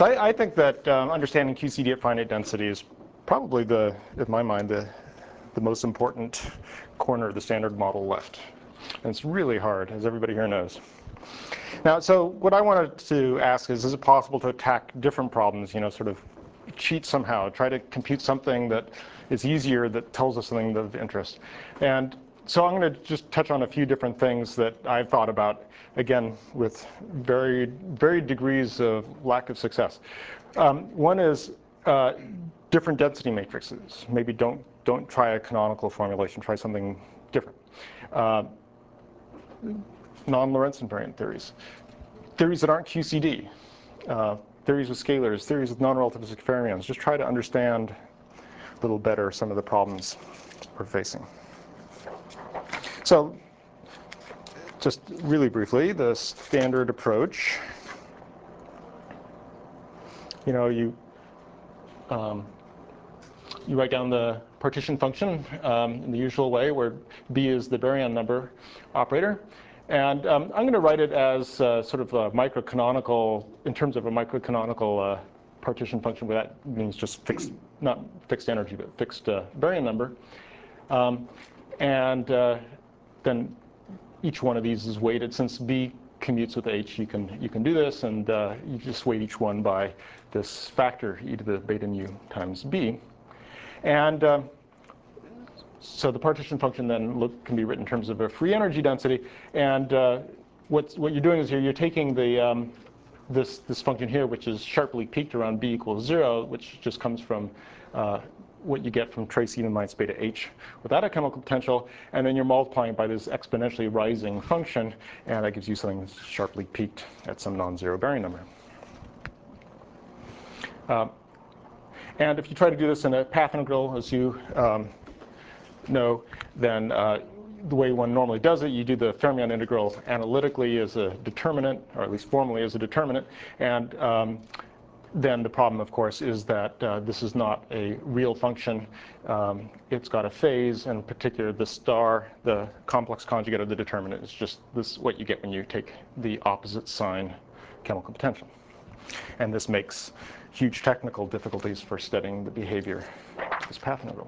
So I think that understanding QCD at finite density is probably in my mind, the most important corner of the standard model left. And it's really hard, as everybody here knows. Now, so what I wanted to ask is it possible to attack different problems, sort of cheat somehow, try to compute something that is easier, that tells us something of interest. And so I'm going to just touch on a few different things that I've thought about, again, with varied degrees of lack of success. One is different density matrices. Maybe don't try a canonical formulation, try something different. Non-Lorentz invariant theories. Theories that aren't QCD. Theories with scalars, theories with non-relativistic fermions. Just try to understand a little better some of the problems we're facing. So just really briefly, the standard approach. You write down the partition function in the usual way, where B is the baryon number operator. And I'm going to write it as sort of a microcanonical, in terms of a microcanonical partition function, where that means just fixed, not fixed energy, but fixed baryon number. Then each one of these is weighted. Since B commutes with H, you can do this, and you just weight each one by this factor, e to the beta nu times B. And so the partition function then can be written in terms of a free energy density. And what you're doing is you're taking the this function here, which is sharply peaked around B equals 0, which just comes from what you get from trace e to the minus beta h without a chemical potential, and then you're multiplying by this exponentially rising function, and that gives you something that's sharply peaked at some non-zero baryon number. And if you try to do this in a path integral, as you know, then the way one normally does it, you do the fermion integral analytically as a determinant, or at least formally as a determinant. And then the problem, of course, is that this is not a real function. It's got a phase, and in particular, the star, the complex conjugate of the determinant, is just this what you get when you take the opposite sign chemical potential. And this makes huge technical difficulties for studying the behavior of this path integral.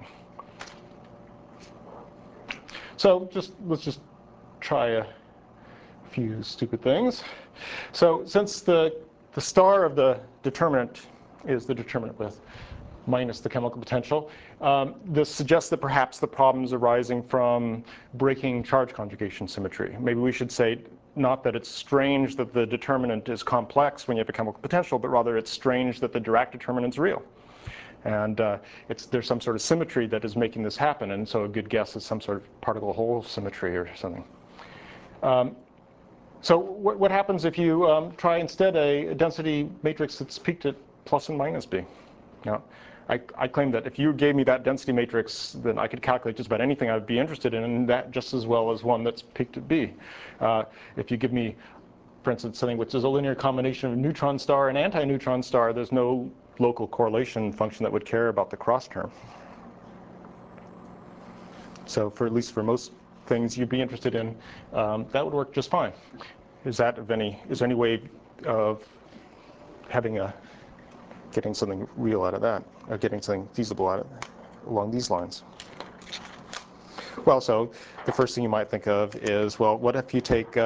So let's just try a few stupid things. So since the star of the determinant is the determinant with minus the chemical potential, this suggests that perhaps the problem is arising from breaking charge conjugation symmetry. Maybe we should say not that it's strange that the determinant is complex when you have a chemical potential, but rather it's strange that the Dirac determinant is real. And there's some sort of symmetry that is making this happen, and so a good guess is some sort of particle-hole symmetry or something. So what happens if you try instead a density matrix that's peaked at plus and minus B? Now, I claim that if you gave me that density matrix, then I could calculate just about anything I would be interested in, and that just as well as one that's peaked at B. If you give me, for instance, something which is a linear combination of neutron star and anti-neutron star, there's no local correlation function that would care about the cross term. So at least for most things you'd be interested in, that would work just fine. Is there any way of getting something real out of that, or getting something feasible out of it along these lines? Well, so the first thing you might think of is, well, what if you take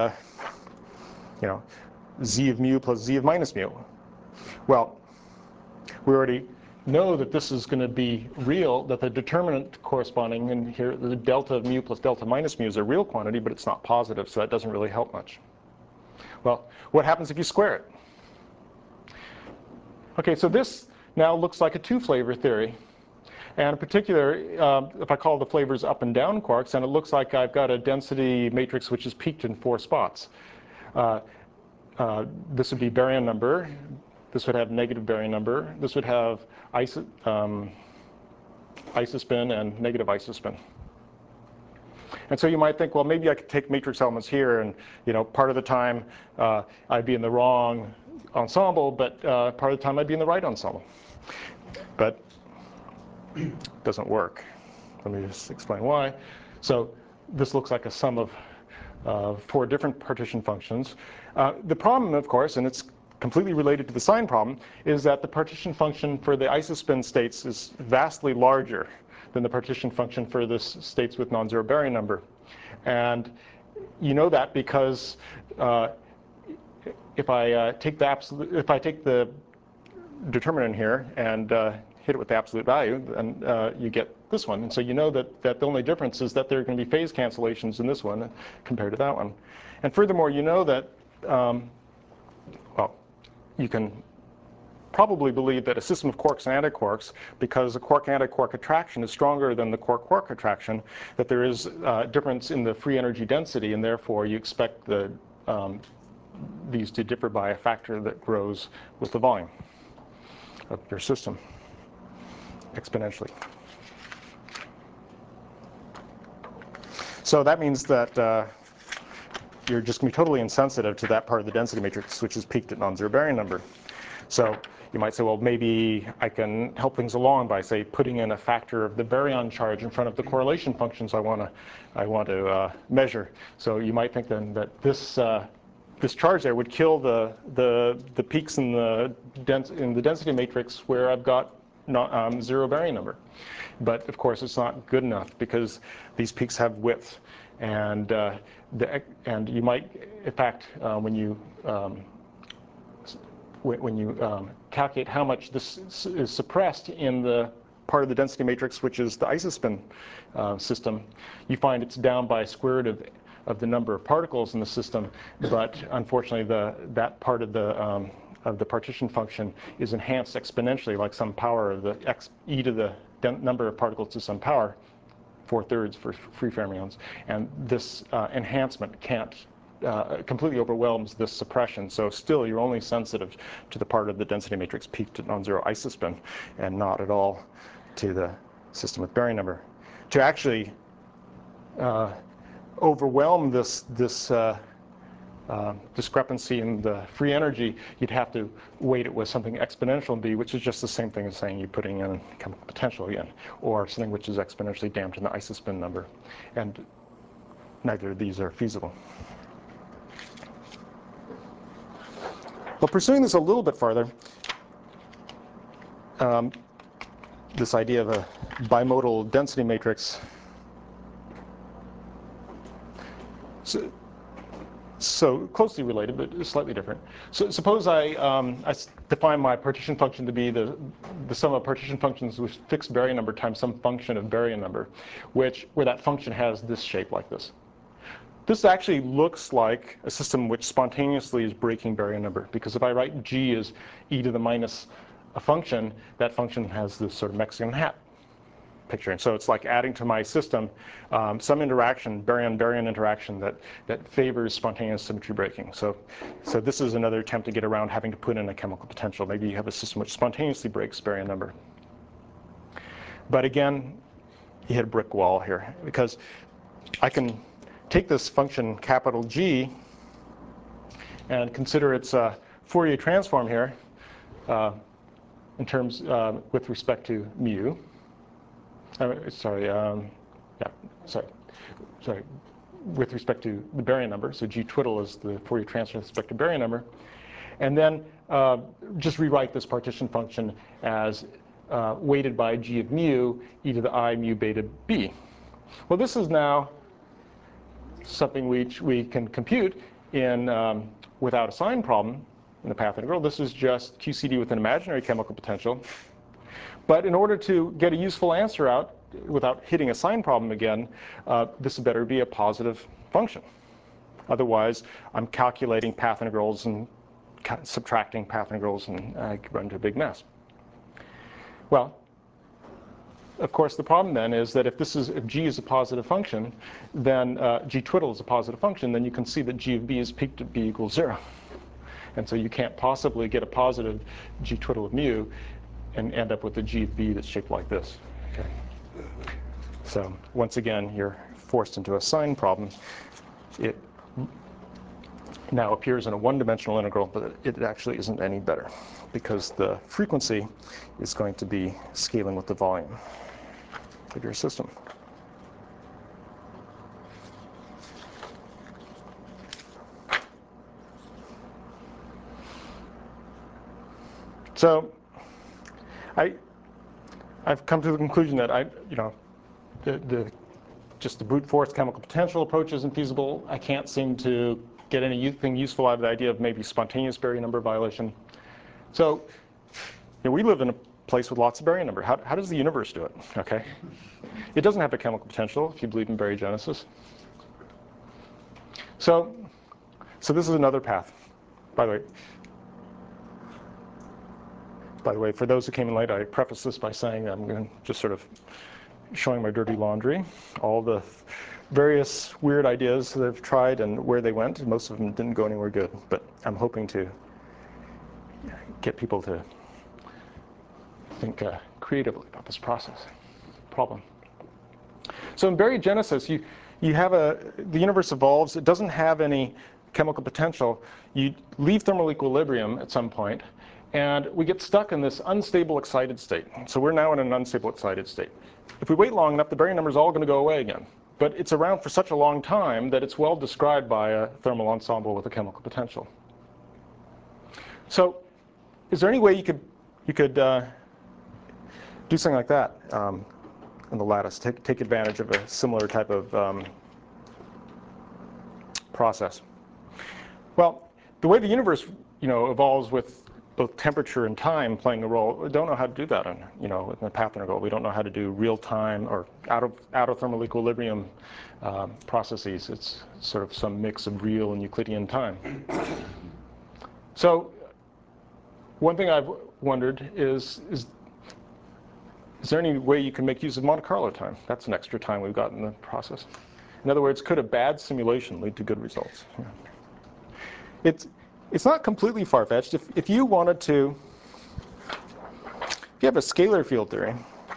z of mu plus z of minus mu? Well, we already know that this is going to be real, that the determinant corresponding in here, the delta of mu plus delta minus mu, is a real quantity, but it's not positive, so that doesn't really help much. Well, what happens if you square it? Okay, so this now looks like a two-flavor theory. And in particular, if I call the flavors up and down quarks, and it looks like I've got a density matrix which is peaked in 4 spots. This would be baryon number. This would have negative baryon number. This would have isospin and negative isospin. And so you might think, well, maybe I could take matrix elements here, and part of the time I'd be in the wrong ensemble, but part of the time I'd be in the right ensemble. But it doesn't work. Let me just explain why. So this looks like a sum of 4 different partition functions. The problem, of course, and it's completely related to the sign problem, is that the partition function for the isospin states is vastly larger than the partition function for the states with non-zero baryon number. And you know that because if I take the determinant here and hit it with the absolute value, then you get this one. And so you know that the only difference is that there are going to be phase cancellations in this one compared to that one. And furthermore, you know that, well, you can probably believe that a system of quarks and antiquarks, because the quark-antiquark attraction is stronger than the quark-quark attraction, that there is a difference in the free energy density, and therefore you expect these to differ by a factor that grows with the volume of your system exponentially. So that means that you're just going to be totally insensitive to that part of the density matrix which is peaked at non-zero baryon number. So you might say, well, maybe I can help things along by, say, putting in a factor of the baryon charge in front of the correlation functions I want to measure. So you might think then that this charge there would kill the peaks in the density matrix where I've got zero baryon number. But of course, it's not good enough because these peaks have width, and you might, in fact, when you calculate how much this is suppressed in the part of the density matrix which is the isospin system, you find it's down by square root of the number of particles in the system. But unfortunately, that part of the partition function is enhanced exponentially, like some power of the e to the number of particles to some power, 4/3 for free fermions. And this enhancement can't completely overwhelms this suppression. So still, you're only sensitive to the part of the density matrix peaked at non-zero isospin, and not at all to the system with baryon number. To actually overwhelm this discrepancy in the free energy, you'd have to weight it with something exponential in B, which is just the same thing as saying you're putting in chemical potential again, or something which is exponentially damped in the isospin number. And neither of these are feasible. Well, pursuing this a little bit farther, this idea of a bimodal density matrix. So closely related, but slightly different. So suppose I define my partition function to be the sum of partition functions with fixed baryon number times some function of baryon number, where that function has this shape like this. This actually looks like a system which spontaneously is breaking baryon number, because if I write g as e to the minus a function, that function has this sort of Mexican hat picture. And so it's like adding to my system some interaction, baryon-baryon interaction that favors spontaneous symmetry breaking. So this is another attempt to get around having to put in a chemical potential. Maybe you have a system which spontaneously breaks baryon number. But again, you hit a brick wall here, because I can take this function capital G and consider its Fourier transform here in terms with respect to mu. With respect to the baryon number. So G twiddle is the Fourier transform with respect to baryon number. And then just rewrite this partition function as weighted by G of mu e to the I mu beta b. Well, this is now something which we can compute in without a sign problem in the path integral. This is just QCD with an imaginary chemical potential. But in order to get a useful answer out without hitting a sign problem again, this better be a positive function. Otherwise, I'm calculating path integrals and subtracting path integrals, and I run into a big mess. Well, of course, the problem then is that if G is a positive function, then G twiddle is a positive function, then you can see that G of B is peaked at B equals 0. And so you can't possibly get a positive G twiddle of mu and end up with a G of B that's shaped like this. Okay. So once again, you're forced into a sign problem. It now appears in a one-dimensional integral, but it actually isn't any better, because the frequency is going to be scaling with the volume of your system. So I've come to the conclusion that just the brute force chemical potential approach isn't feasible. I can't seem to get anything useful out of the idea of maybe spontaneous baryon number violation. So we live in a place with lots of baryon number. How does the universe do it? Okay, it doesn't have a chemical potential if you believe in baryogenesis. So this is another path. By the way, for those who came in late, I preface this by saying I'm going to just sort of showing my dirty laundry, all the various weird ideas that I've tried and where they went. Most of them didn't go anywhere good, but I'm hoping to get people to think creatively about this problem. So in baryogenesis, you have the universe evolves. It doesn't have any chemical potential. You leave thermal equilibrium at some point, and we get stuck in this unstable excited state. So we're now in an unstable excited state. If we wait long enough, the baryon number is all going to go away again. But it's around for such a long time that it's well described by a thermal ensemble with a chemical potential. So is there any way you could do something like that in the lattice, take advantage of a similar type of process? Well, the way the universe evolves with both temperature and time playing a role, we don't know how to do that in the path integral. We don't know how to do real time or out of thermal equilibrium processes. It's sort of some mix of real and Euclidean time. So one thing I've wondered is there any way you can make use of Monte Carlo time? That's an extra time we've got in the process. In other words, could a bad simulation lead to good results? Yeah. It's not completely far-fetched. If you wanted to, if you have a scalar field theory,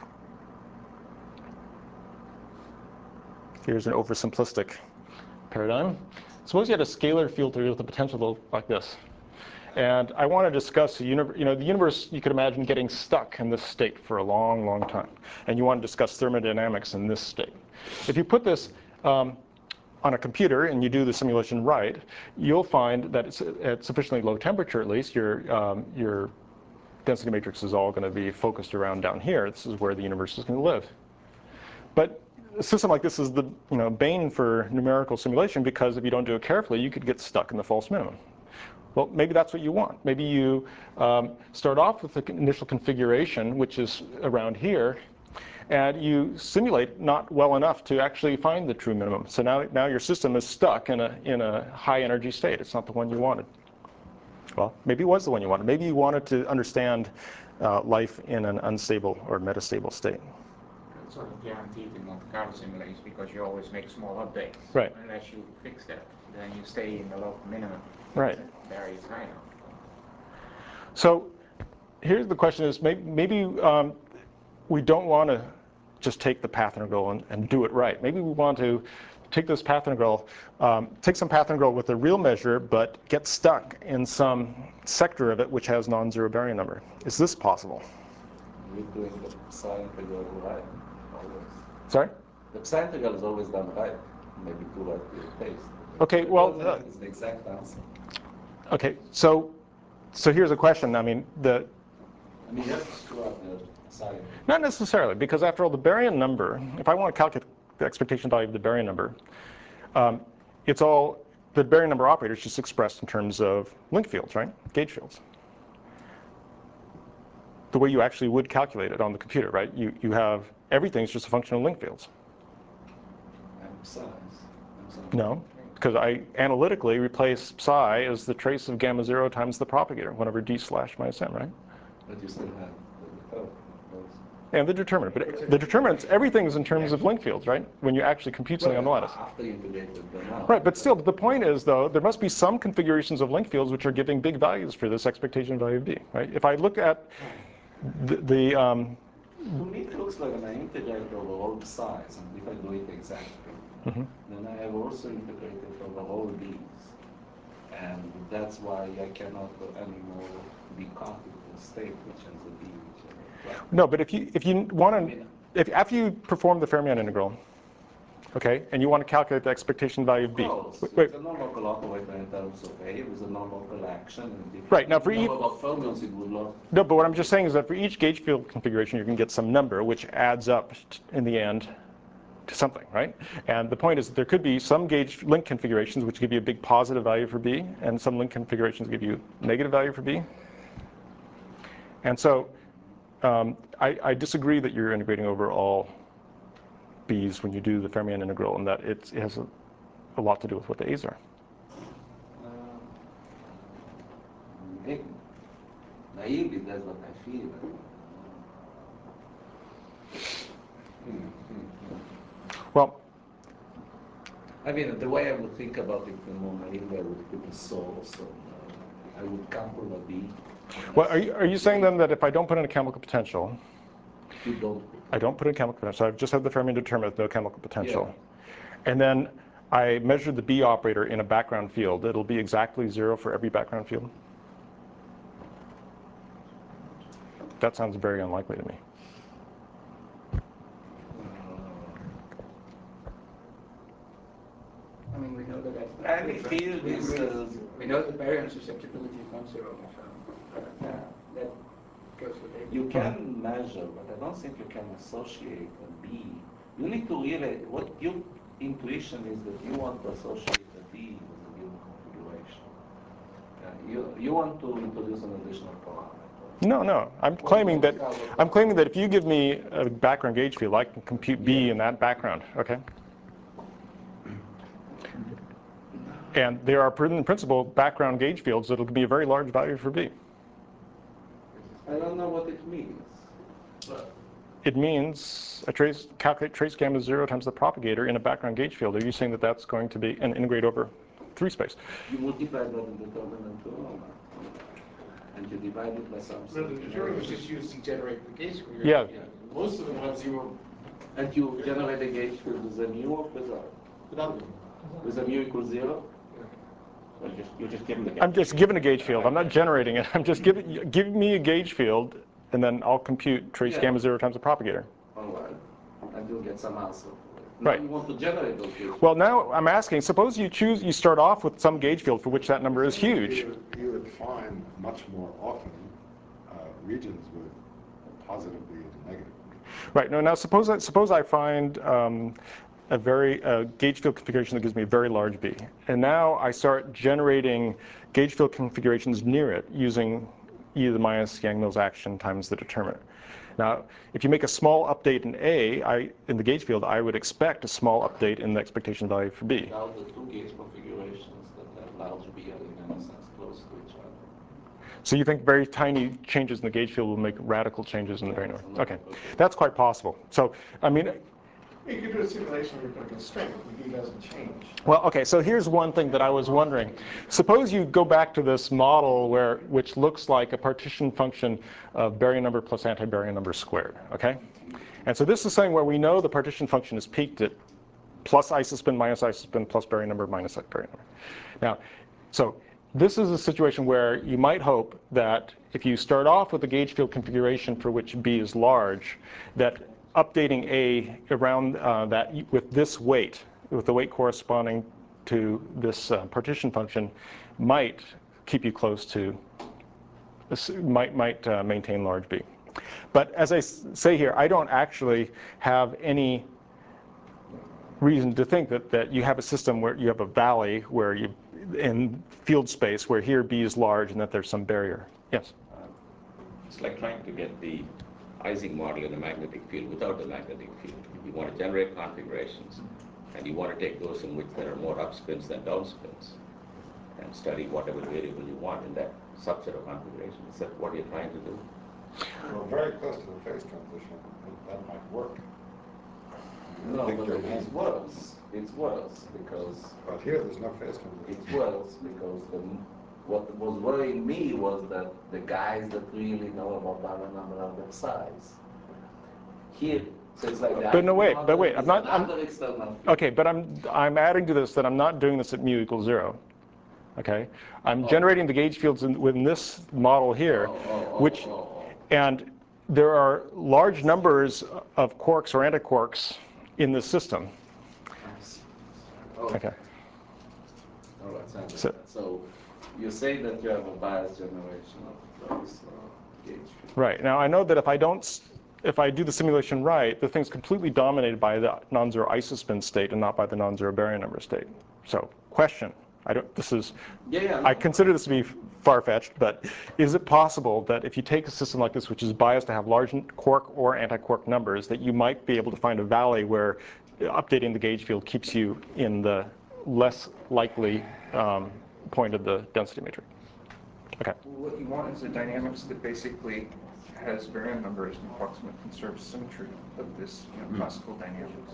here's an oversimplistic paradigm. Suppose you had a scalar field theory with a potential like this. And I want to discuss the universe, you could imagine getting stuck in this state for a long, long time. And you want to discuss thermodynamics in this state. If you put this on a computer and you do the simulation right, you'll find that it's at sufficiently low temperature, at least, your density matrix is all going to be focused around down here. This is where the universe is going to live. But a system like this is the bane for numerical simulation, because if you don't do it carefully, you could get stuck in the false minimum. Well, maybe that's what you want. Maybe you start off with the initial configuration, which is around here, and you simulate not well enough to actually find the true minimum. So now your system is stuck in a high energy state. It's not the one you wanted. Well, maybe it was the one you wanted. Maybe you wanted to understand life in an unstable or metastable state. It's sort of guaranteed in Monte Carlo simulations because you always make small updates. Right. Unless you fix that, then you stay in the local minimum. Right. There is high enough. So here's the question: is maybe we don't want to just take the path integral and do it right. Maybe we want to take this path integral, take some path integral with a real measure, but get stuck in some sector of it which has non-zero baryon number. Is this possible? We're doing the psi integral right, always. Sorry? The psi integral is always done right, maybe too right to your taste. Okay, well, it's the exact answer. Okay, so here's a question. I mean, you have to screw up the psi. Not necessarily, because after all, the baryon number, if I want to calculate the expectation value of the baryon number, it's all, the baryon number operator is just expressed in terms of link fields, right? Gauge fields. The way you actually would calculate it on the computer, right? You have, everything's just a function of link fields. And psi. No, because I analytically replace psi as the trace of gamma 0 times the propagator, 1 over d slash minus m, right? But you still have the And the determinant. But the determinants, everything is in terms of link fields, right? When you actually compute something on the lattice. After you integrated them out. Right, but still, the point is, though, there must be some configurations of link fields which are giving big values for this expectation value of d, right? If I look at To me, it looks like an integrated over all the sides, and if I do it exactly, then I have also integrated over all these. And that's why I cannot anymore be confident in state which has a d, which has a. No, but if you want to, if after you perform the fermion integral, Okay, and you want to calculate the expectation value of B. Wait. Wait. It's a non-local operator in terms of A with a non-local action. And Right, now for each... about fermions, it would not... No, but what I'm just saying is that for each gauge field configuration, you can get some number which adds up in the end to something, right? And the point is that there could be some gauge link configurations which give you a big positive value for B, and some link configurations give you negative value for B. And so I disagree that you're integrating over all B's when you do the fermion integral, and that it has a lot to do with what the A's are. Naively, that's what I feel. Well, I mean, the way I would think about it more naively, I would put a source, and I would couple a B. Well, are you saying then that if I don't put in a chemical potential, you don't? I don't put in chemical potential, so I've just had the fermion determinant with no chemical potential, Yeah. and then I measured the B operator in a background field, it'll be exactly 0 for every background field? That sounds very unlikely to me. I mean, we know that that's not Any true, field right? is... We know the baryon susceptibility is not 0, so Yeah. that goes with it. You can measure, but I don't think you can associate a B. You need to really, what your intuition is that you want to associate a B with a given configuration. You want to introduce an additional parameter. No. I'm claiming that if you give me a background gauge field, I can compute B in that background. Okay. And there are, in principle, background gauge fields that will be a very large value for B. I don't know what it means. It means calculate trace gamma 0 times the propagator in a background gauge field. Are you saying that that's going to be an integrate over 3 space? You multiply that in the determinant and you divide it by something. No, the determinant was just used to generate the gauge field. Yeah. Most of them have 0. And you generate a gauge field with a mu or without? Without them. With a mu equals 0? Well, you're just given the gauge. I'm just given a gauge field. I'm not generating it. I'm just give me a gauge field, and then I'll compute trace gamma 0 times the propagator. All right. And you'll get some answer. Right. Now you want to generate those gauge fields. Well, now I'm asking, suppose you start off with some gauge field for which that number is huge. You would find much more often regions with positive B and negative B. Right. No. Now suppose I find a gauge field configuration that gives me a very large B, and now I start generating gauge field configurations near it using e to the minus Yang-Mills action times the determinant. Now, if you make a small update in A, in the gauge field, I would expect a small update in the expectation value for B. Now the two gauge configurations that have large B are in a sense close to each other. So you think very tiny changes in the gauge field will make radical changes in the baryon? Okay, that's quite possible. So, I mean, You could do a simulation where you put a constraint, the B doesn't change. well, okay, so here's one thing that I was wondering. Suppose you go back to this model which looks like a partition function of baryon number plus antibaryon number squared, okay? And so this is something where we know the partition function is peaked at plus isospin minus isospin plus baryon number minus baryon number. Now, so this is a situation where you might hope that if you start off with a gauge field configuration for which B is large, that updating A around that with this weight, with the weight corresponding to this partition function, might keep you close to, might maintain large B. But as I say here, I don't actually have any reason to think that you have a system where you have a valley where you, in field space, where here B is large and that there's some barrier. Yes? It's like trying to get the Ising model in a magnetic field without the magnetic field. You want to generate configurations, and you want to take those in which there are more upspins than downspins, and study whatever variable you want in that subset of configurations. Is that what you're trying to do? Well, very close to the phase transition, that might work. No, but it's worse. It's worse because... But here, there's no phase transition. It's worse because what was worrying me was that the guys that really know about baryon number are their size. Here, so it's like that. But no, wait, I'm not. Okay, but I'm adding to this that I'm not doing this at mu equals 0. Okay, I'm generating the gauge fields within this model here, and there are large numbers of quarks or antiquarks in this system. Okay. All right, so you say that you have a bias generation of those gauge fields. Right. Now I know that if I do the simulation right, the thing's completely dominated by the non-zero isospin state and not by the non-zero baryon number state. So, question. I consider this to be far-fetched, but is it possible that if you take a system like this, which is biased to have large quark or anti-quark numbers, that you might be able to find a valley where updating the gauge field keeps you in the less likely point of the density matrix? Okay. What you want is a dynamics that basically has baryon numbers and approximate conserved symmetry of this classical dynamics.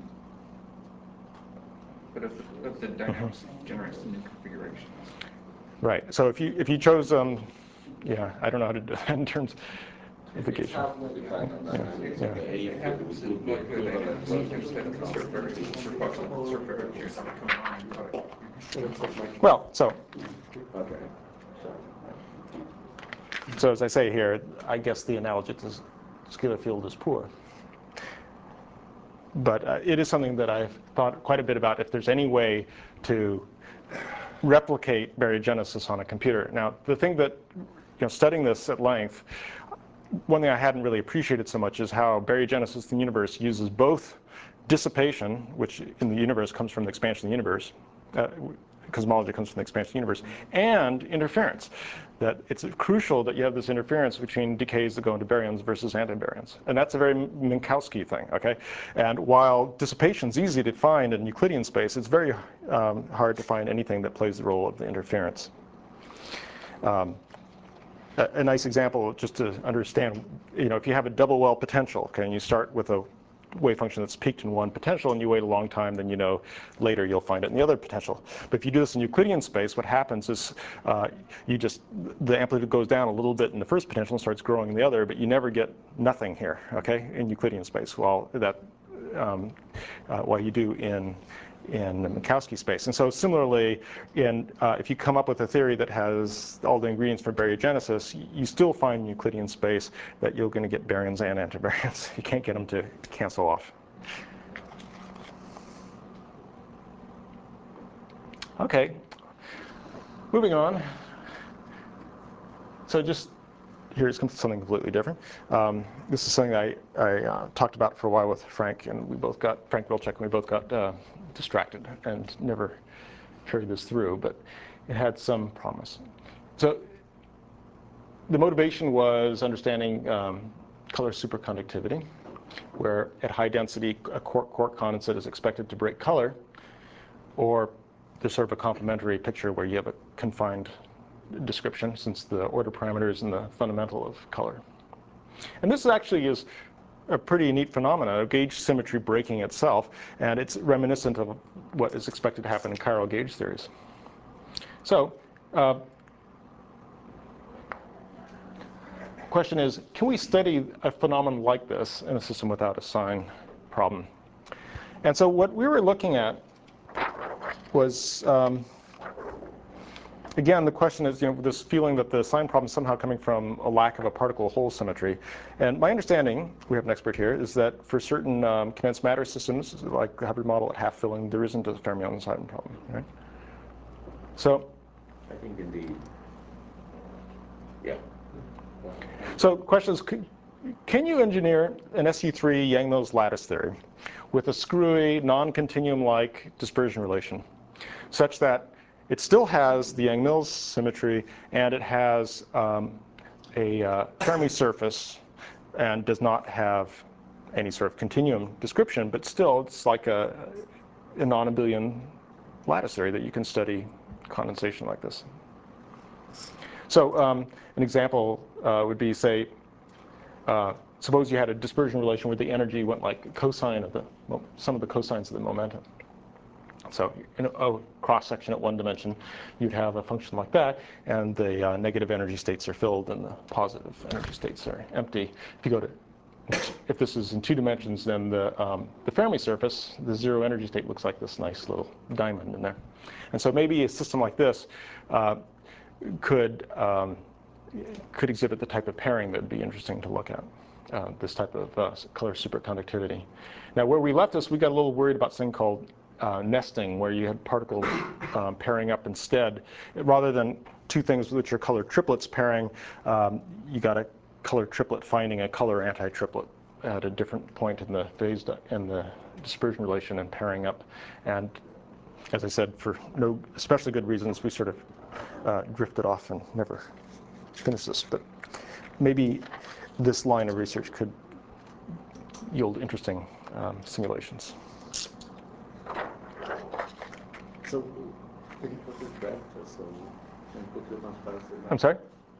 But if the dynamics generates the new configurations. Right. So if you chose, yeah, I don't know how to do that in terms of the gauge. Well, so as I say here, I guess the analogy to scalar field is poor. But it is something that I've thought quite a bit about if there's any way to replicate baryogenesis on a computer. Now, the thing that, studying this at length, one thing I hadn't really appreciated so much is how baryogenesis in the universe uses both dissipation, which in the universe comes from the expansion of the universe, cosmology comes from the expansion of the universe, and interference. That it's crucial that you have this interference between decays that go into baryons versus antibaryons. And that's a very Minkowski thing, okay? And while dissipation is easy to find in Euclidean space, it's very hard to find anything that plays the role of the interference. A nice example, just to understand, if you have a double well potential, okay, and you start with a wave function that's peaked in one potential and you wait a long time, then later you'll find it in the other potential. But if you do this in Euclidean space, what happens is the amplitude goes down a little bit in the first potential and starts growing in the other, but you never get nothing here, okay, in Euclidean space, while you do in Minkowski space. And so similarly, if you come up with a theory that has all the ingredients for baryogenesis, you still find in Euclidean space that you're going to get baryons and antibaryons. You can't get them to cancel off. Okay, moving on. So just here's something completely different. This is something I talked about for a while with Frank, and Frank Wilczek, and we both got distracted and never carried this through, but it had some promise. So the motivation was understanding color superconductivity, where at high density a quark condensate is expected to break color, or there's sort of a complementary picture where you have a confined description, since the order parameter is in the fundamental of color. And this actually is a pretty neat phenomenon of gauge symmetry breaking itself, and it's reminiscent of what is expected to happen in chiral gauge theories. So, question is, can we study a phenomenon like this in a system without a sign problem? And so what we were looking at was, again, the question is, this feeling that the sign problem is somehow coming from a lack of a particle-hole symmetry. And my understanding, we have an expert here, is that for certain condensed matter systems, like the Hubbard model at half filling, there isn't a fermion sign problem, right? So, I think indeed, yeah. So the question is, can you engineer an SU3 Yang-Mills lattice theory with a screwy, non-continuum-like dispersion relation, such that it still has the Yang-Mills symmetry, and it has a Fermi surface, and does not have any sort of continuum description, but still it's like a non-abelian lattice theory that you can study condensation like this. So an example would be, say, suppose you had a dispersion relation where the energy went like cosine of some of the cosines of the momentum. So in a cross-section at one dimension, you'd have a function like that, and the negative energy states are filled and the positive energy states are empty. If this is in two dimensions, then the Fermi surface, the zero energy state, looks like this nice little diamond in there. And so maybe a system like this could exhibit the type of pairing that would be interesting to look at, this type of color superconductivity. Now, where we left this, we got a little worried about something called nesting, where you had particles pairing up instead. Rather than two things which are color triplets pairing, you got a color triplet finding a color anti-triplet at a different point in the phase in the dispersion relation and pairing up. And as I said, for no especially good reasons, we sort of drifted off and never finished this. But maybe this line of research could yield interesting simulations. So we can put it back, so we can put the transparency back. I'm sorry?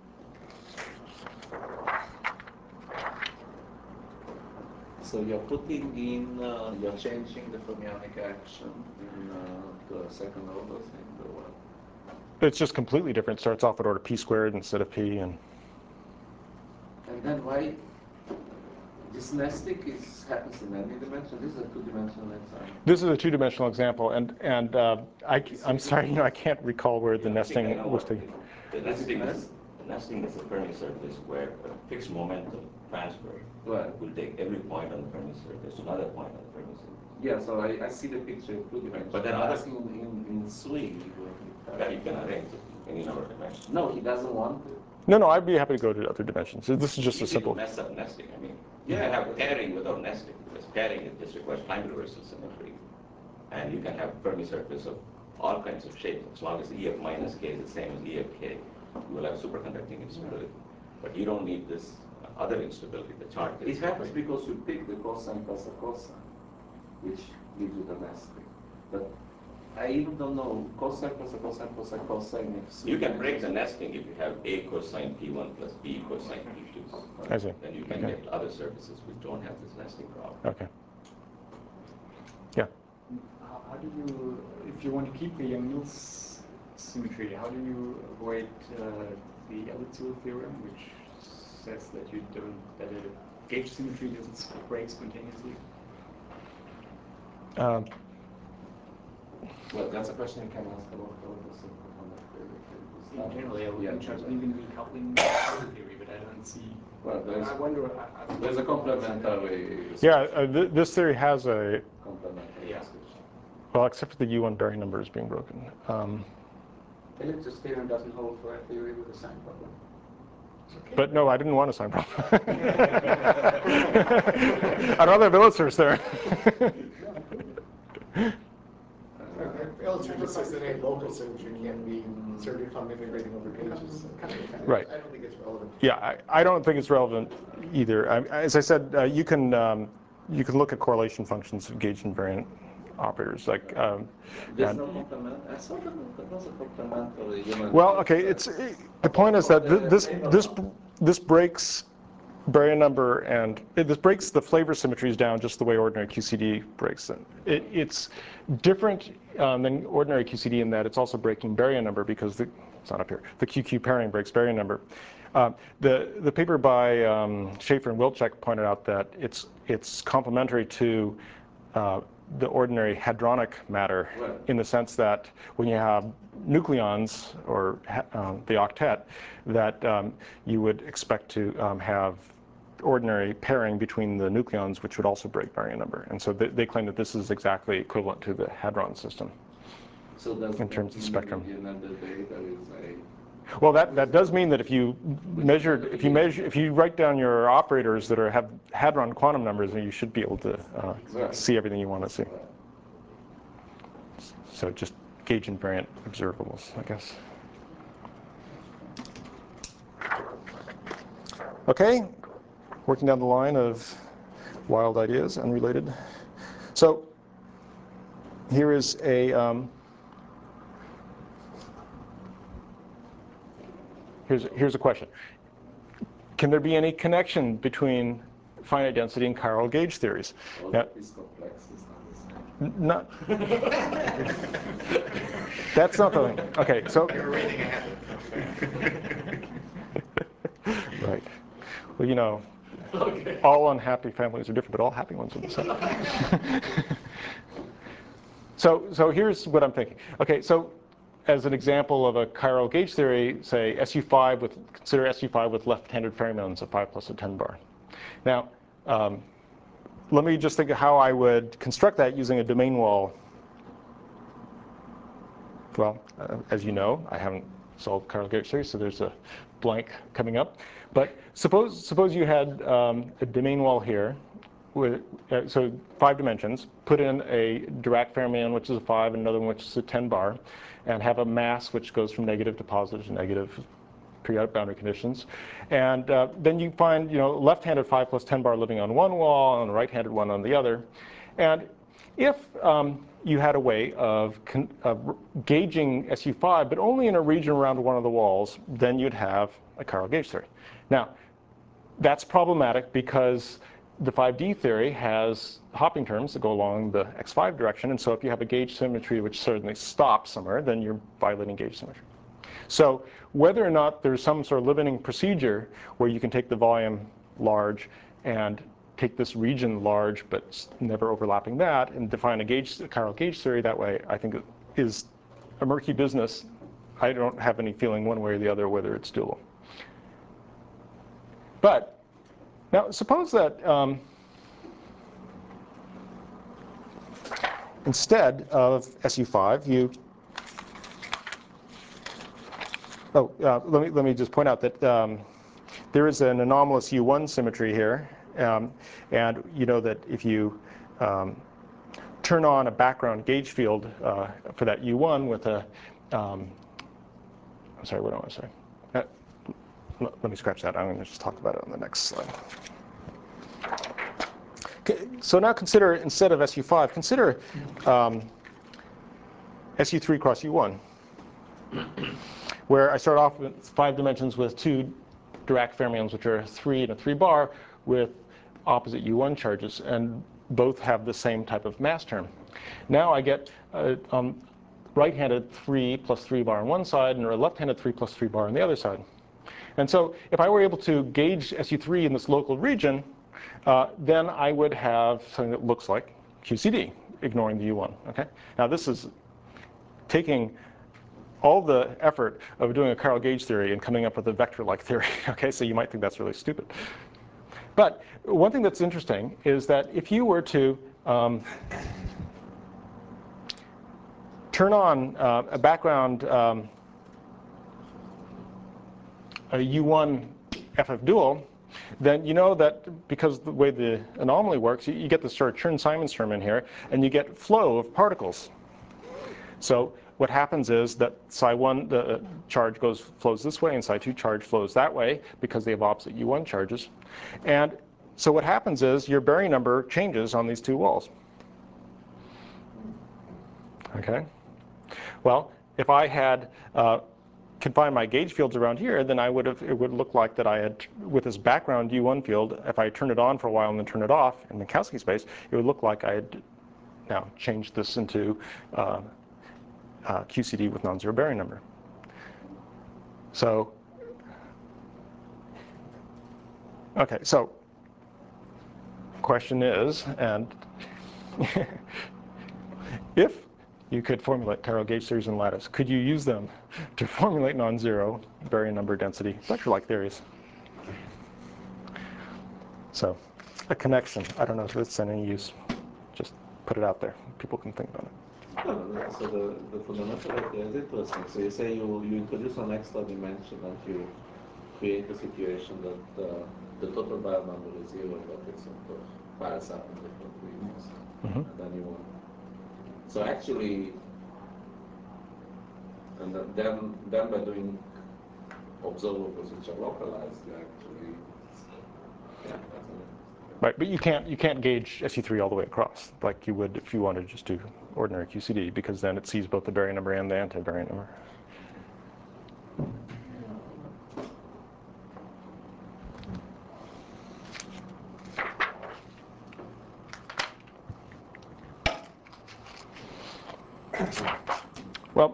So you're putting in, you're changing the fermionic action in to a second order thing, or what? It's just completely different. It starts off at order p squared instead of p. And then why this nesting happens in any dimension? This is a two-dimensional example. this is a two-dimensional example, and I'm sorry, I can't recall where the nesting was taken. The nesting is a Fermi surface where a fixed momentum transfer will take every point on the Fermi surface to another point on the Fermi surface. Yeah, so I see the picture in two dimensions. But then I'm asking in three. Yeah, you can arrange it in any number of dimensions. No, he doesn't want to. No, I'd be happy to go to other dimensions. This is just a simple. Mess up nesting. I mean, you can have pairing without nesting, because pairing it just requires time reversal symmetry, and you can have Fermi surface of all kinds of shapes. As long as E of minus k is the same as E of k, you will have superconducting instability. But you don't need this other instability, the charge. It happens because you pick the cosine plus a cosine, which gives you the nesting. But I even don't know cosine plus a cosine plus a cosine. You can break the nesting if you have A cosine P1 plus B cosine P2. I see. Then you can get other surfaces which don't have this nesting problem. Okay. Yeah. How do you, if you want to keep the Yang-Mills symmetry, how do you avoid the Elitzel theorem, which says that that a gauge symmetry doesn't break spontaneously? Well, that's a question you can ask about In general, I would even be coupling theory, but I don't see. Well, I wonder. there's a complementary. Yeah, this theory has a. Complementary aspect. Well, except for the U1 Berry numbers being broken. Ellipsis theorem doesn't hold for a theory with a sign problem. But no, I didn't want a sign problem. I'd rather have Elitzer's there. Elitzer just says that any local symmetry can be observed if I'm integrating over gauges. Right. I don't think it's relevant. Yeah, I don't think it's relevant either. As I said, you can look at correlation functions of gauge invariant operators like. There's no complement. I thought that was a complementary. Well, okay. The point is that this breaks baryon number and this breaks the flavor symmetries down just the way ordinary QCD breaks them. It's different than ordinary QCD in that it's also breaking baryon number because it's not up here. The QQ pairing breaks baryon number. The paper by Schaefer and Wilczek pointed out that it's complementary to the ordinary hadronic matter in the sense that when you have nucleons or the octet, that you would expect to have ordinary pairing between the nucleons, which would also break baryon number. And so they claim that this is exactly equivalent to the hadron system in terms of spectrum. Well, that does mean that if you write down your operators that have hadron quantum numbers, then you should be able to see everything you want to see. So just gauge invariant observables, I guess. Okay, working down the line of wild ideas, unrelated. So here is a. Here's a question. Can there be any connection between finite density and chiral gauge theories? Now, not. That's not the thing. Okay, so. Right. Well, you know, all unhappy families are different, but all happy ones are the same. So here's what I'm thinking. Okay, so. As an example of a chiral gauge theory, say consider SU5 with left-handed fermions of 5 plus a 10 bar. Now, let me just think of how I would construct that using a domain wall Well, as you know, I haven't solved chiral gauge theory, so there's a blank coming up. But suppose you had a domain wall here, with so 5 dimensions. Put in a Dirac fermion, which is a 5, and another one which is a 10 bar, and have a mass which goes from negative to positive to negative periodic boundary conditions. And then you find, left-handed 5 plus 10 bar living on one wall and a right-handed one on the other. And if you had a way of gauging SU5, but only in a region around one of the walls, then you'd have a chiral gauge theory. Now, that's problematic because the 5D theory has hopping terms that go along the x5 direction, and so if you have a gauge symmetry which suddenly stops somewhere, then you're violating gauge symmetry. So whether or not there's some sort of limiting procedure where you can take the volume large and take this region large but never overlapping that and define a chiral gauge theory that way, I think is a murky business. I don't have any feeling one way or the other whether it's doable. But now suppose that instead of SU5, you let me just point out that there is an anomalous U1 symmetry here, and you know that if you turn on a background gauge field for that U1 with a I'm sorry, what do I want to say? Let me scratch that. I'm going to just talk about it on the next slide. Okay, so now consider, instead of SU5, consider SU3 cross U1, where I start off with 5 dimensions with 2 Dirac fermions, which are a 3 and a 3 bar, with opposite U1 charges, and both have the same type of mass term. Now I get right-handed 3 plus 3 bar on one side, and a left-handed 3 plus 3 bar on the other side. And so if I were able to gauge SU3 in this local region, then I would have something that looks like QCD, ignoring the U1. Okay? Now this is taking all the effort of doing a chiral gauge theory and coming up with a vector-like theory. Okay? So you might think that's really stupid. But one thing that's interesting is that if you were to turn on a background a U1 FF dual, then you know that because the way the anomaly works, you get this sort of Chern-Simons term in here, and you get flow of particles. So what happens is that psi1 the charge flows this way, and psi2 charge flows that way because they have opposite U1 charges. And so what happens is your baryon number changes on these two walls. Okay. Well, if I had confine my gauge fields around here, then it would look like that I had, with this background U1 field, if I turn it on for a while and then turn it off in Minkowski space, it would look like I had now changed this into QCD with non-zero baryon number. So, okay, so question is, and if you could formulate chiral gauge theories in lattice, could you use them to formulate non-zero baryon number density vector-like theories? So a connection. I don't know if it's in any use. Just put it out there. People can think about it. So the fundamental idea is interesting. So you say you introduce an extra dimension and you create a situation that the total baryon number is 0, but it sort of piles up in different regions. And then you want. So actually, and then by doing observables which are localized, you actually, yeah, that's an. Right, but you can't gauge SU3 all the way across like you would if you wanted to just do ordinary QCD, because then it sees both the baryon number and the anti-baryon number. Well,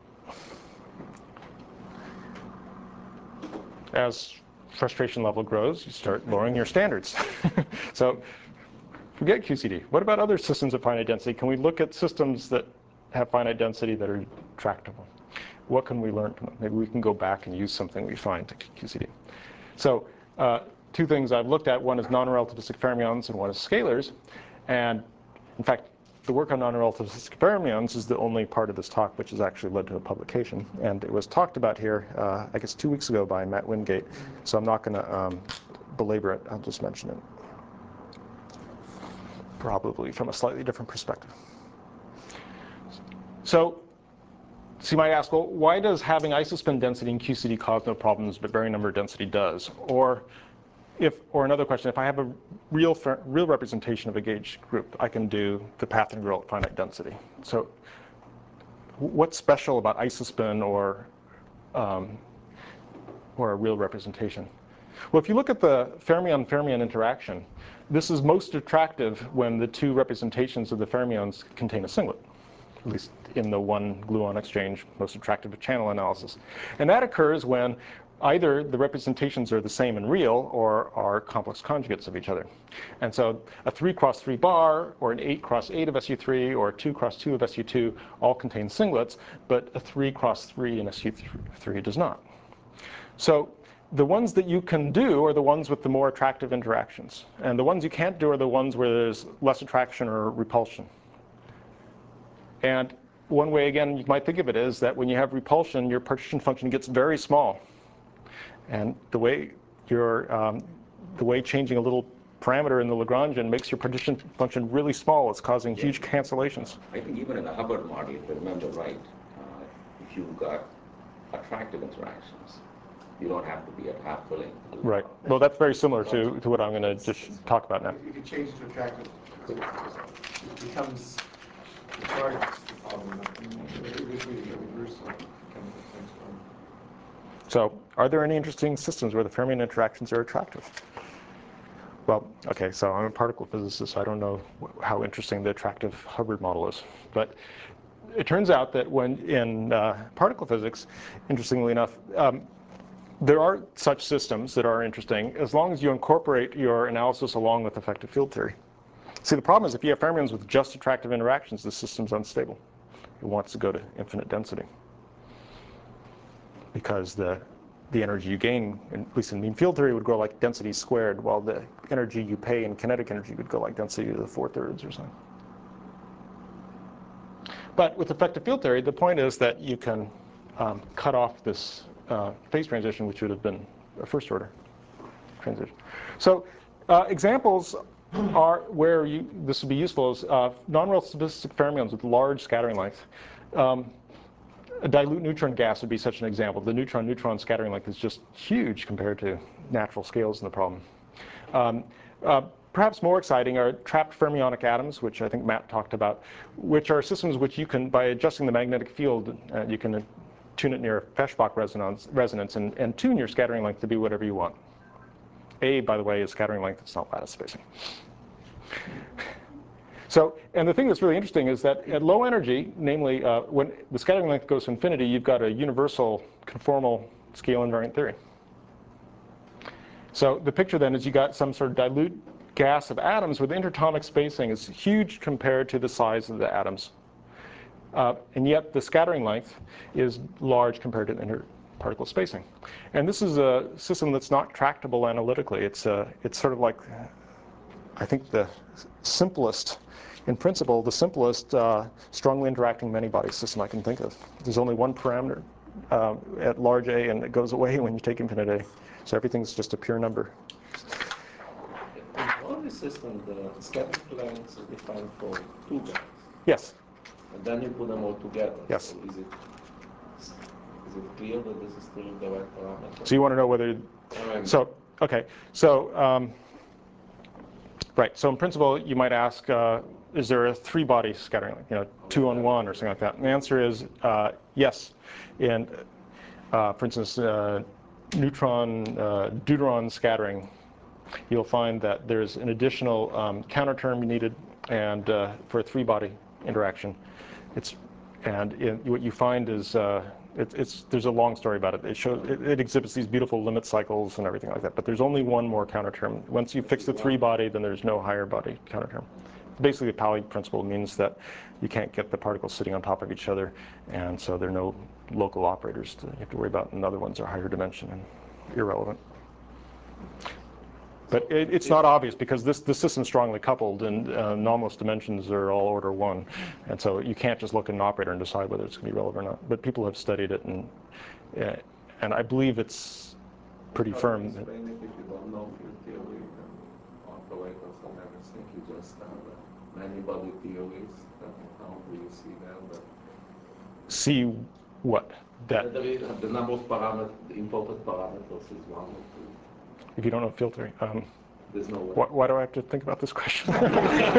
as frustration level grows, you start lowering your standards. So forget QCD. What about other systems of finite density? Can we look at systems that have finite density that are tractable? What can we learn from them? Maybe we can go back and use something we find to QCD. So two things I've looked at. One is non-relativistic fermions and one is scalars. And in fact, the work on non-relativistic fermions is the only part of this talk which has actually led to a publication. And it was talked about here, I guess 2 weeks ago by Matt Wingate. So I'm not going to belabor it. I'll just mention it. Probably from a slightly different perspective. So you might ask, well, why does having isospin density in QCD cause no problems, but varying number density does? Or another question, if I have a real representation of a gauge group, I can do the path integral at finite density. So what's special about isospin or a real representation? Well, if you look at the fermion-fermion interaction, this is most attractive when the two representations of the fermions contain a singlet, at least in the one gluon exchange, most attractive to channel analysis. And that occurs when either the representations are the same in real or are complex conjugates of each other. And so a 3x3 bar or an 8x8 of SU3 or a 2x2 of SU2 all contain singlets, but a 3x3 in SU3 does not. So the ones that you can do are the ones with the more attractive interactions. And the ones you can't do are the ones where there's less attraction or repulsion. And one way, again, you might think of it is that when you have repulsion, your partition function gets very small. And the way changing a little parameter in the Lagrangian makes your partition function really small. It's causing huge cancellations. I think even in the Hubbard model, if you remember right, if you've got attractive interactions, you don't have to be at half filling. Right. Well, that's very similar to what I'm going to just talk about now. If you change it to attractive, it becomes the charge problem. Which we reverse chemical transform. So are there any interesting systems where the fermion interactions are attractive? Well, okay, so I'm a particle physicist, so I don't know how interesting the attractive Hubbard model is. But it turns out that when in particle physics, interestingly enough, there are such systems that are interesting as long as you incorporate your analysis along with effective field theory. See, the problem is if you have fermions with just attractive interactions, the system's unstable. It wants to go to infinite density, because the energy you gain, at least in mean field theory, would grow like density squared, while the energy you pay in kinetic energy would go like density to the 4/3 or something. But with effective field theory, the point is that you can cut off this phase transition, which would have been a first order transition. So examples are where this would be useful is non-relativistic fermions with large scattering length. A dilute neutron gas would be such an example. The neutron-neutron scattering length is just huge compared to natural scales in the problem. Perhaps more exciting are trapped fermionic atoms, which I think Matt talked about, which are systems which you can, by adjusting the magnetic field, you can tune it near Feshbach resonance and tune your scattering length to be whatever you want. A, by the way, is scattering length. It's not lattice spacing. So, and the thing that's really interesting is that at low energy, namely when the scattering length goes to infinity, you've got a universal conformal scale invariant theory. So the picture then is you got some sort of dilute gas of atoms where the interatomic spacing is huge compared to the size of the atoms. And yet the scattering length is large compared to the interparticle spacing. And this is a system that's not tractable analytically. It's sort of like, I think, the simplest, in principle, the simplest strongly interacting many-body system I can think of. There's only one parameter at large A, and it goes away when you take infinite A. So everything's just a pure number. In all the system, the scattering length is defined for two guys. Yes. And then you put them all together. Yes. So is it clear that this is still the right parameter? So you want to know whether... So, okay. So, right. So in principle, you might ask, is there a three-body scattering length, 2 on 1 or something like that? And the answer is yes. And for instance, neutron deuteron scattering, you'll find that there's an additional counter term needed, and for a three-body interaction, what you find is there's a long story about it. It exhibits these beautiful limit cycles and everything like that. But there's only one more counter term. Once you fix the three-body, then there's no higher body counter term. Basically, the Pauli principle means that you can't get the particles sitting on top of each other, and so there are no local operators you have to worry about, and other ones are higher dimension and irrelevant. But it's not obvious because this system's strongly coupled, and anomalous dimensions are all order 1. And so you can't just look at an operator and decide whether it's going to be relevant or not. But people have studied it, and I believe it's pretty firm. Explain it if you don't know field theory and operators and everything. You just have many-body theories. How do you see that? See what? That The number of parameters, the imported parameters is 1 or 2. if you don't know field theory. There's no way. Why do I have to think about this question? I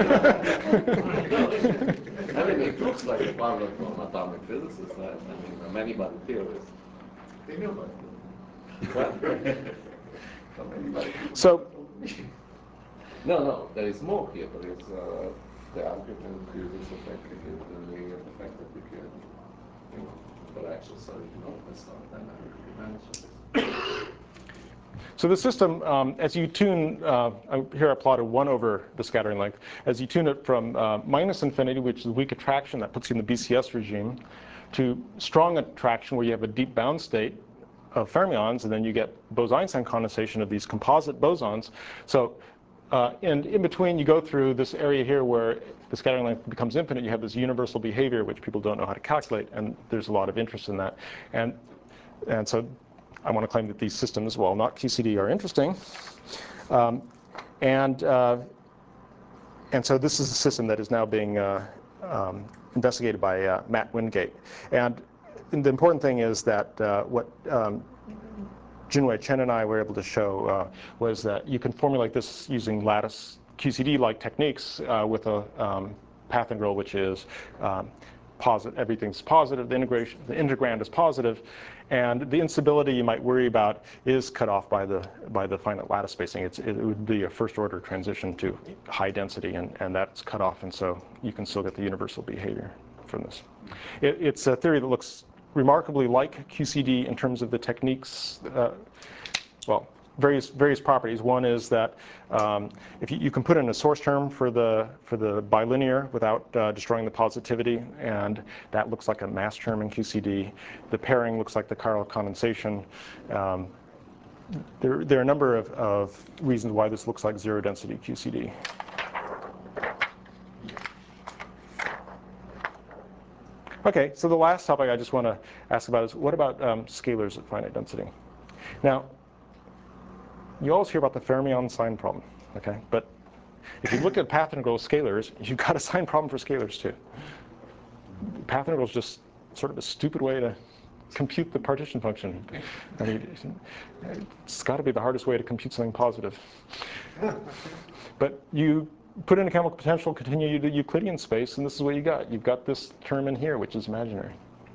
mean, it looks like a problem from atomic physicists, right? I mean, many-body theorists. They knew about it. What? So, no, there is more here. There is the argument uses effectively the fact that you can, interactions are ignored as not dynamically managed. So the system, as you tune, here I plotted 1 over the scattering length. As you tune it from minus infinity, which is weak attraction, that puts you in the BCS regime, to strong attraction, where you have a deep bound state of fermions, and then you get Bose-Einstein condensation of these composite bosons. So, and in between, you go through this area here where the scattering length becomes infinite. You have this universal behavior, which people don't know how to calculate, and there's a lot of interest in that. And so I want to claim that these systems, well, not QCD, are interesting. And so this is a system that is now being investigated by Matt Wingate. And the important thing is that what Junwei Chen and I were able to show was that you can formulate this using lattice QCD-like techniques with a path integral, which is positive. Everything's positive. The integrand is positive, and the instability you might worry about is cut off by the finite lattice spacing. It would be a first-order transition to high density, and that's cut off, and so you can still get the universal behavior from this. It's a theory that looks remarkably like QCD in terms of the techniques. Well, various properties. One is that if you can put in a source term for the bilinear without destroying the positivity, and that looks like a mass term in QCD. The pairing looks like the chiral condensation. There are a number of reasons why this looks like zero density QCD. Okay, so the last topic I just want to ask about is what about scalars at finite density? Now, you always hear about the fermion sign problem, okay? But if you look at path integral scalars, you've got a sign problem for scalars too. Path integral is just sort of a stupid way to compute the partition function. I mean, it's got to be the hardest way to compute something positive. But you put in a chemical potential, continue the Euclidean space, and this is what you got. You've got this term in here, which is imaginary.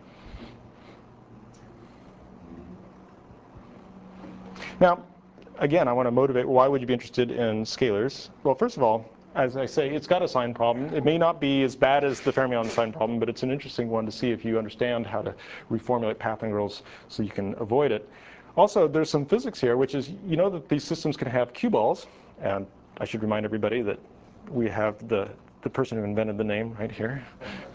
Now, again, I want to motivate, why would you be interested in scalars? Well, first of all, as I say, it's got a sign problem. It may not be as bad as the fermion sign problem, but it's an interesting one to see if you understand how to reformulate path integrals so you can avoid it. Also, there's some physics here, which is, you know that these systems can have cue balls, and I should remind everybody that we have the person who invented the name right here.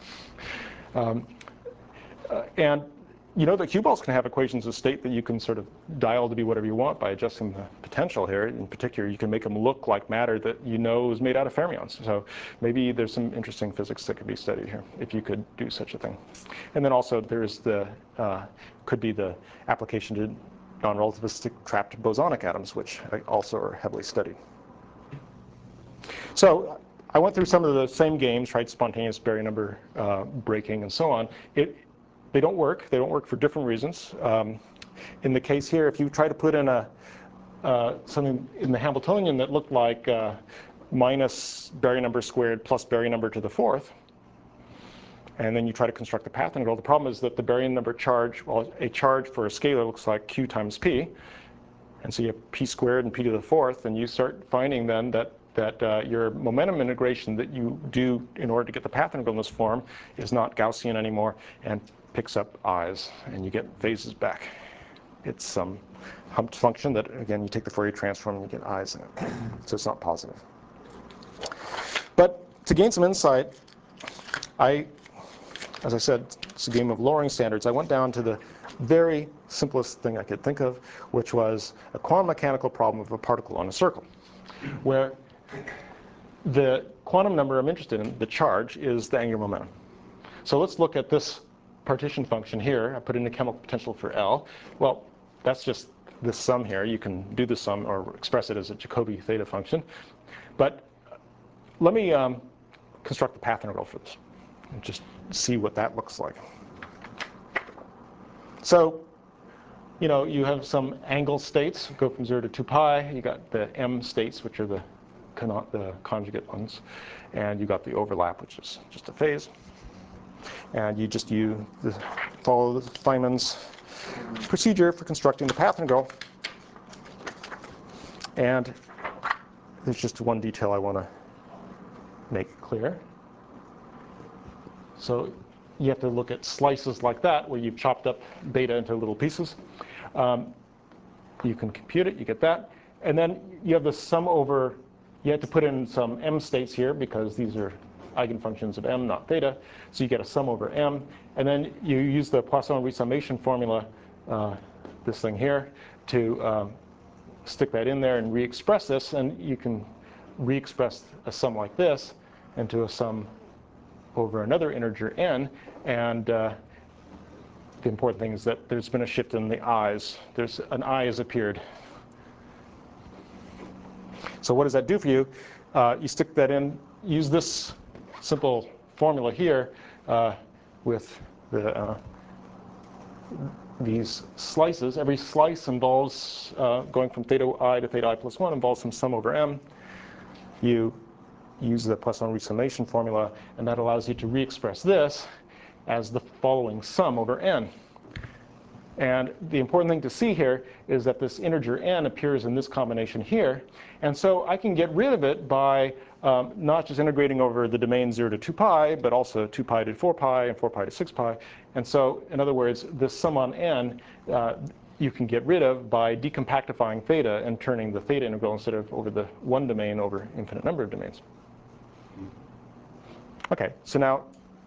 And you know that cue balls can have equations of state that you can sort of dial to be whatever you want by adjusting the potential here. In particular, you can make them look like matter that you know is made out of fermions. So maybe there's some interesting physics that could be studied here if you could do such a thing. And then also there's could be the application to non-relativistic trapped bosonic atoms, which also are heavily studied. So I went through some of the same games, right? Spontaneous baryon number breaking and so on. They don't work. They don't work for different reasons. In the case here, if you try to put in something in the Hamiltonian that looked like minus baryon number squared plus baryon number to the fourth, and then you try to construct the path integral, the problem is that the baryon number charge, well, a charge for a scalar looks like q times p. And so you have p squared and p to the fourth, and you start finding then that your momentum integration that you do in order to get the path integral in this form is not Gaussian anymore and picks up i's, and you get phases back. It's some humped function that, again, you take the Fourier transform and you get i's in it. So it's not positive. But to gain some insight, as I said, it's a game of lowering standards. I went down to the very simplest thing I could think of, which was a quantum mechanical problem of a particle on a circle, where the quantum number I'm interested in, the charge, is the angular momentum. So let's look at this partition function here. I put in a chemical potential for L. Well, that's just this sum here. You can do the sum or express it as a Jacobi theta function. But let me construct the path integral for this and just see what that looks like. So, you have some angle states, go from 0 to 2 pi. You got the M states, which are the conjugate ones. And you got the overlap, which is just a phase. And you just follow the Feynman's procedure for constructing the path integral. And there's just one detail I want to make clear. So you have to look at slices like that, where you've chopped up beta into little pieces. You can compute it, you get that. And then you have the sum over, you have to put in some M states here, because these are eigenfunctions of M, not theta. So you get a sum over M. And then you use the Poisson resummation formula, this thing here, to stick that in there and re-express this. And you can re-express a sum like this into a sum over another integer n. And the important thing is that there's been a shift in the i's. There's an I has appeared. So what does that do for you? You stick that in, use this simple formula here with these slices. Every slice involves, going from theta I to theta I plus 1, involves some sum over m. You use the Poisson resummation formula, and that allows you to re-express this as the following sum over n. And the important thing to see here is that this integer n appears in this combination here. And so I can get rid of it by not just integrating over the domain 0 to 2 pi, but also 2 pi to 4 pi and 4 pi to 6 pi. And so, in other words, this sum on n you can get rid of by decompactifying theta and turning the theta integral, instead of over the one domain, over infinite number of domains. OK, so now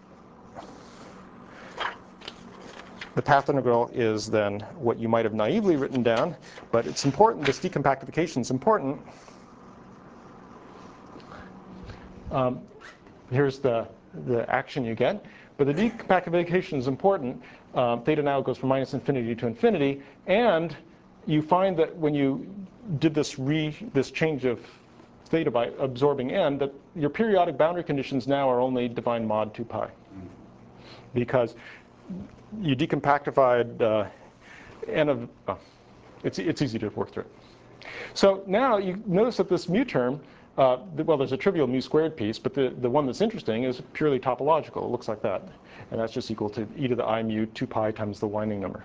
the path integral is then what you might have naively written down, but it's important. This decompactification is important. Here's the action you get. But the decompactification is important. Theta now goes from minus infinity to infinity. And you find that when you did this change of theta by absorbing n, that your periodic boundary conditions now are only divine mod 2 pi. Because you decompactified n of, it's easy to work through. So now you notice that this mu term, well, there's a trivial mu squared piece, but the one that's interesting is purely topological. It looks like that. And that's just equal to e to the I mu 2 pi times the winding number.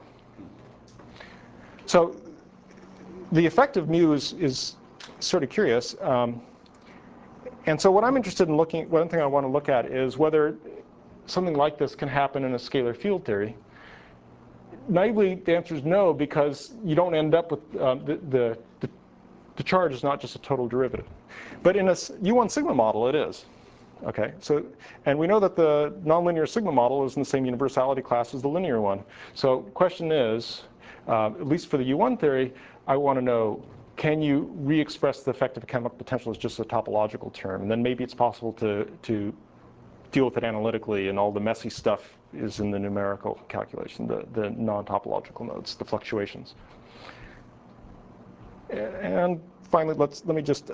So the effect of mu is sort of curious. And so what I'm interested in one thing I want to look at is whether something like this can happen in a scalar field theory. Naively, the answer is no, because you don't end up with the charge is not just a total derivative. But in a U1 sigma model, it is. Okay, so, and we know that the nonlinear sigma model is in the same universality class as the linear one. So the question is, at least for the U1 theory, I want to know, can you re-express the effective chemical potential as just a topological term? And then maybe it's possible to deal with it analytically, and all the messy stuff is in the numerical calculation, the non-topological nodes, the fluctuations. And finally, let me just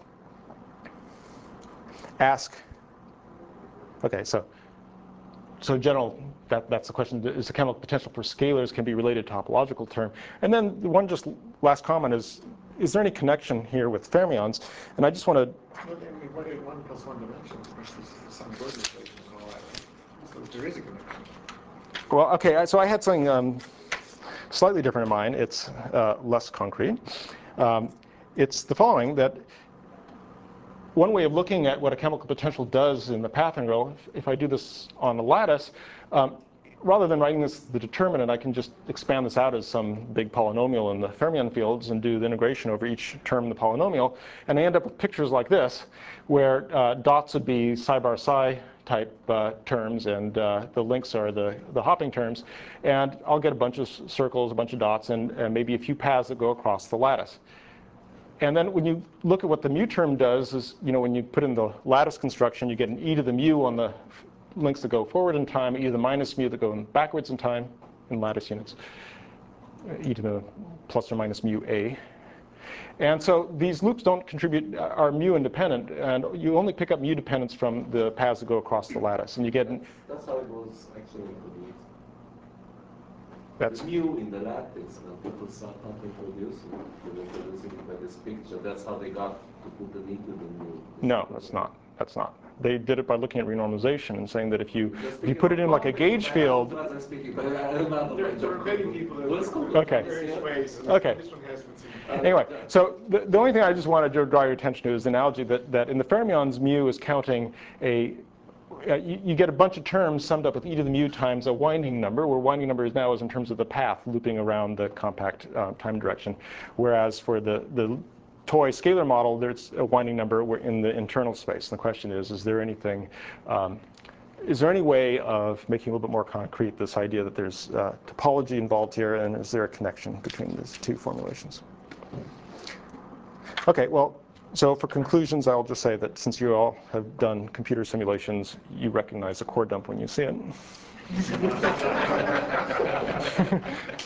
ask. Okay, so in general, that's the question: is the chemical potential for scalars can be related to topological term? And then the one just last comment is there any connection here with fermions? And I just want to. Well, I mean, what is 1 plus 1 dimensions versus some Gaussian equations and all that? So there is a connection. Well, okay, so I had something slightly different in mind. It's less concrete. It's the following, that one way of looking at what a chemical potential does in the path integral, if I do this on a lattice, rather than writing this the determinant, I can just expand this out as some big polynomial in the fermion fields and do the integration over each term in the polynomial. And I end up with pictures like this, where dots would be psi bar psi type terms, and the links are the hopping terms. And I'll get a bunch of circles, a bunch of dots, and maybe a few paths that go across the lattice. And then when you look at what the mu term does is, when you put in the lattice construction, you get an e to the mu on the links that go forward in time, e to the minus mu that go backwards in time in lattice units, e to the plus or minus mu a. And so these loops don't contribute, are mu independent, and you only pick up mu dependence from the paths that go across the lattice. And you get that's how it was actually introduced. That's the mu in the lattice that people sometimes introduce it. They were producing it by this picture. That's how they got to put the need to the mu. No, that's not. That's not. They did it by looking at renormalization and saying that if you put it in like a gauge field. There are many people that Okay. various ways. Okay. This one has been seen. Anyway, so the only thing I just wanted to draw your attention to is the analogy that in the fermions, mu is counting you get a bunch of terms summed up with e to the mu times a winding number, where winding number is now is in terms of the path looping around the compact time direction. Whereas for the toy scalar model, there's a winding number in the internal space. And the question is there anything, is there any way of making a little bit more concrete this idea that there's topology involved here, and is there a connection between these two formulations? Okay, well, so for conclusions, I'll just say that since you all have done computer simulations, you recognize a core dump when you see it.